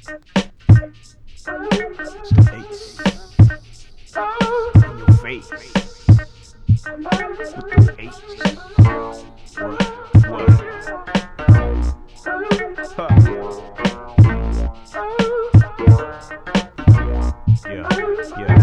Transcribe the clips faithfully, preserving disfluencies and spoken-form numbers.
It's the bass in your face with the H. What? What? Huh. Yeah, yeah.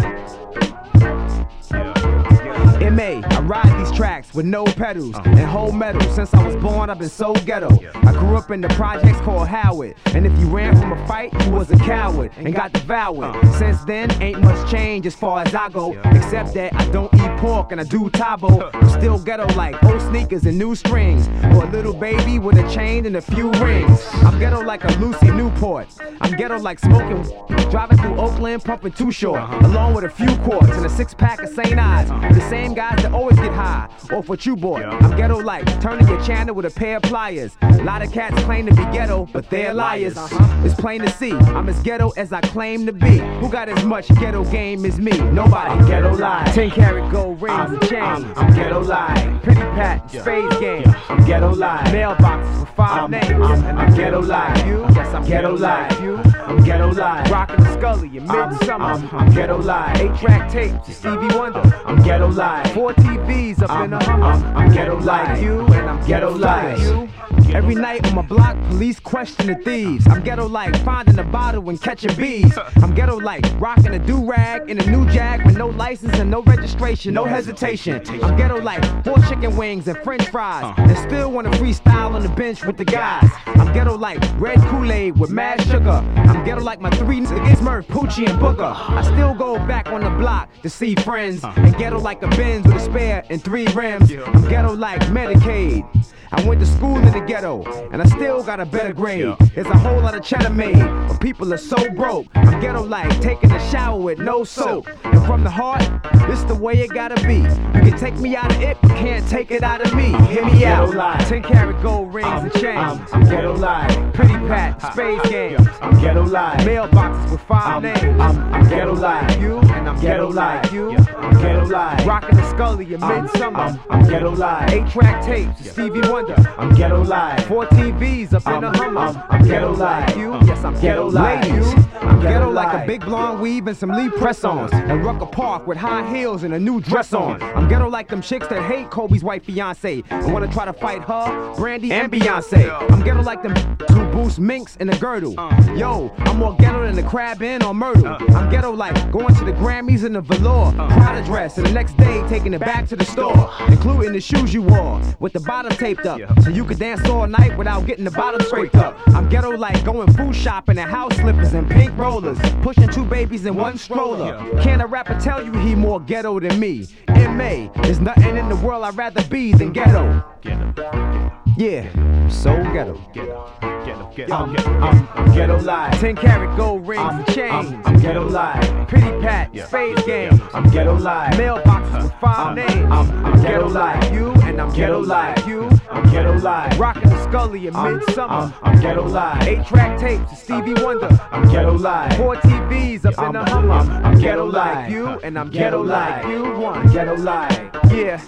M A, I ride these tracks with no pedals uh-huh. and whole metal. Since I was born, I've been so ghetto. Yeah. I grew up in the projects called Howard, and if you ran from a fight, you was a coward and got devoured. Uh-huh. Since then, ain't much change as far as I go, yeah. except that I don't eat pork and I do tabo. I'm still ghetto like old sneakers and new strings, or a little baby with a chain and a few rings. I'm ghetto like a Lucy Newport. I'm ghetto like smoking, driving through Oakland, pumping Too Short, uh-huh. along with a few quarts and a six pack of Saint Ides. Uh-huh. The same guys that always get high off what you bought. Yeah. I'm ghetto like turning your channel with a pair of pliers. A lot of cats claim to be ghetto, but they're liars. Uh-huh. It's plain to see, I'm as ghetto as I claim to be. Who got as much ghetto game as me? Nobody. I'm ghetto live. Ten karat gold rings I'm, and chains. I'm, I'm ghetto live. Pretty pat, yeah. spades game. Yeah. I'm ghetto live. Mailboxes with five I'm, names. I'm, I'm, I'm ghetto live. You? Yes, I'm ghetto live. You? I'm ghetto live. Rockin' the Scully in midsummer. I'm, I'm, I'm ghetto live. Eight track tapes, Stevie Wonder. I'm ghetto live. Four T Vs up I'm, in a Hummer. I'm, I'm ghetto live. Like you, and I'm ghetto live. You. Every night on my block, police question the thieves. I'm ghetto like finding a bottle and catching bees. I'm ghetto like rocking a do-rag in a new Jag with no license and no registration, no hesitation. I'm ghetto like four chicken wings and french fries, and still wanna freestyle on the bench with the guys. I'm ghetto like red Kool-Aid with mad sugar. I'm ghetto like my three niggas Smurf, Poochie, and Booker. I still go back on the block to see friends, and ghetto like a Benz with a spare and three rims. I'm ghetto like Medicaid. I went to school in the ghetto, and I still got a better grade. There's a whole lot of cheddar made, but people are so broke. I'm ghetto like taking a shower with no soap. And from the heart, this the way it gotta be. You can take me out of it, but can't take it out of me. Hear me out. Ten karat gold rings I'm, and chains. I'm, I'm ghetto live. Pretty pat, spades game. I'm ghetto live. Mailboxes with five I'm, names. I'm, I'm ghetto live. You and I'm ghetto ghetto live. like you. I'm ghetto live. Rockin' the Scully in I'm, midsummer. I'm, I'm ghetto live. Eight track tapes, Stevie Wonder. I'm ghetto live. Four T Vs up I'm, in a Hummer. I'm, I'm ghetto live. You? Yes, I'm ghetto ghetto live. ladies. I'm I'm ghetto like live. a big blonde weave and some Lee press-ons, and Rucker Park with high heels and a new dress on. I'm ghetto like them chicks that hate Kobe's white fiance and wanna try to fight her, Brandy, and Beyonce. I'm ghetto like them who boost minks in a girdle. Yo, I'm more ghetto than the crab in on Myrtle. I'm ghetto like going to the Grammys in a velour, Prada dress, and the next day taking it back to the store, including the shoes you wore with the bottom taped up, so you could dance all night without getting the bottom scraped up. I'm ghetto like going food shopping in house slippers and pink rollers, pushing two babies in one stroller. Can a rapper tell you he more ghetto than me? M A, there's nothing in the world I'd rather be than ghetto. Ghetto, ghetto. Yeah, I'm so ghetto. Ghetto, ghetto, ghetto, I'm, ghetto. I'm, I'm ghetto live. Ten karat gold rings I'm, and chains. I'm, I'm ghetto live. Pretty pat, Yeah. spades game. I'm ghetto live. Mailboxes with five I'm, names. I'm, I'm ghetto live. You and I'm Ghetto ghetto live. like you. I'm ghetto live. Rockin' the Scully in I'm, midsummer. I'm, I'm ghetto live. Eight track tapes, Stevie Wonder. I'm ghetto live. Four T Vs up I'm, in a Hummer. I'm, I'm ghetto like live. you and I'm Ghetto ghetto like live. you. One. I'm ghetto live. Yeah.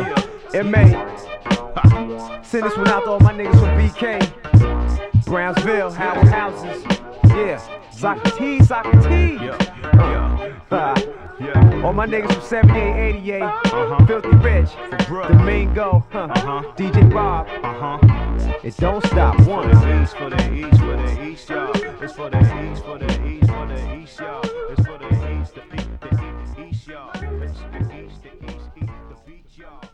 M A. Send this one out to all my niggas from B K, Brownsville, Howard Houses. Yeah. Soccer T, Soccer T. Yeah, yeah, yeah. All my niggas from seventy-eight, eighty-eight, Uh-huh. Filthy Rich, bruh. Domingo, huh. Uh-huh. D J Bob. Uh-huh. It don't stop. For One. the east, for the east, for the east, y'all. It's for the east, for the east, for the east, y'all. It's for the east, the east, the east, the east, y'all. It's the east, the east, east, the beach, y'all.